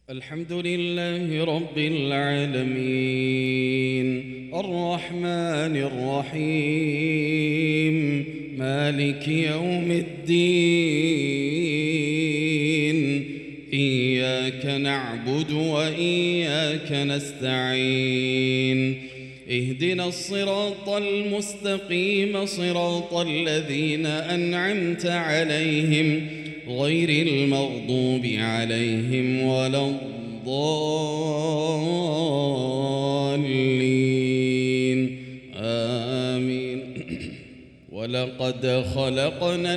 الحمد لله رب العالمين الرحمن الرحيم مالك يوم الدين إياك نعبد وإياك نستعين اهدنا الصراط المستقيم صراط الذين أنعمت عليهم غير المغضوب عليهم ولا الضالين آمين. ولقد خلقنا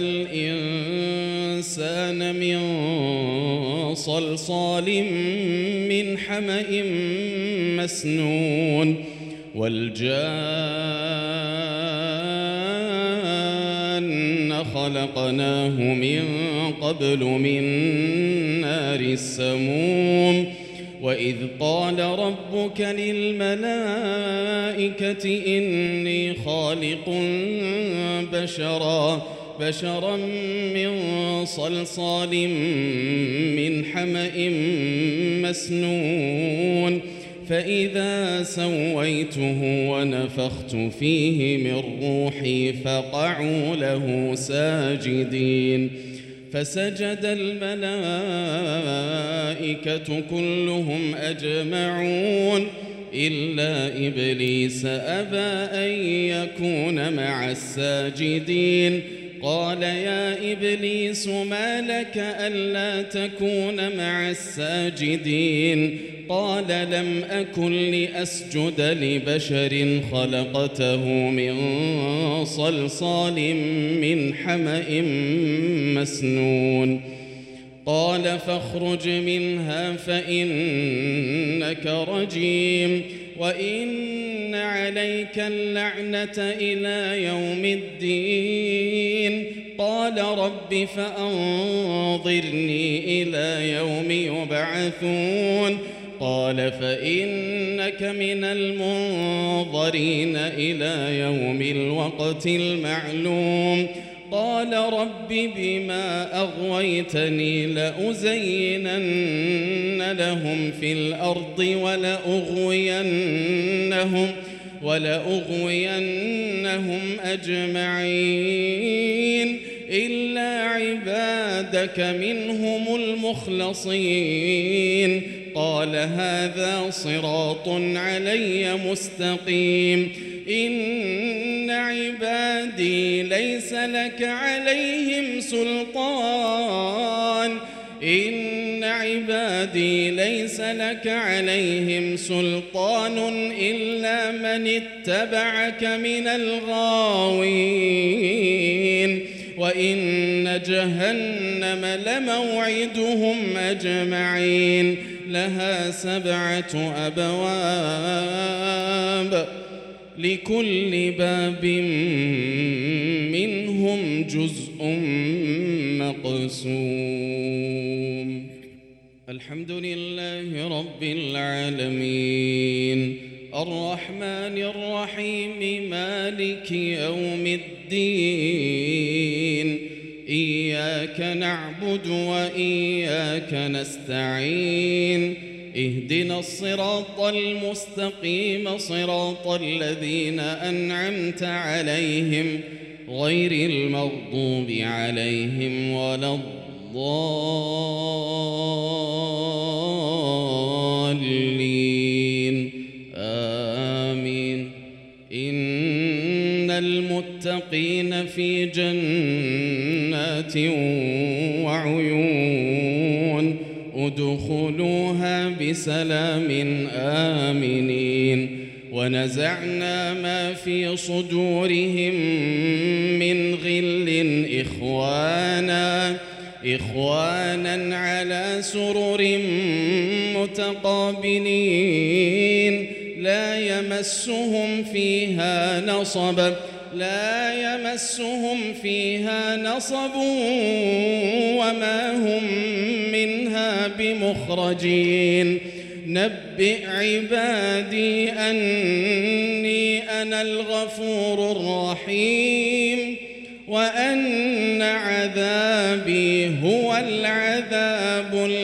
الإنسان من صلصال من حمأ مسنون والجان خلقناه من قبل من نار السموم وإذ قال ربك للملائكة إني خالق بشرا من صلصال من حمأ مسنون فإذا سويته ونفخت فيه من روحي فقعوا له ساجدين فسجد الملائكة كلهم أجمعون إلا إبليس أبى أن يكون مع الساجدين قال يا إبليس ما لك ألا تكون مع الساجدين قال لم أكن لأسجد لبشر خلقته من صلصال من حمأ مسنون قال فاخرج منها فإنك رجيم وإن عليك اللعنة إلى يوم الدين قال رب فأنظرني إلى يوم يبعثون قال فإنك من المنظرين إلى يوم الوقت المعلوم قال رب بما أغويتني لأزينن لهم في الأرض ولأغوينهم أجمعين إلا عبادك منهم المخلصين قال هذا صراط علي مستقيم إن عبادي ليس لك عليهم سلطان إلا من اتبعك من الغاوين وإن جهنم لموعدهم أجمعين لها 7 أبواب لكل باب منهم جزء مقسوم. الحمد لله رب العالمين الرحمن الرحيم مالك يوم الدين إياك نعبد وإياك نستعين اهدنا الصراط المستقيم صراط الذين أنعمت عليهم غير المغضوب عليهم ولا الضالين آمين. إن المتقين في جنات وعيون ادخلوها بسلام آمنين ونزعنا ما في صدورهم من غل إخوانا على سرر متقابلين لا يمسهم فيها نصب وما هم منها بمخرجين نبئ عبادي أني أنا الغفور الرحيم وأن عذابي هو العذاب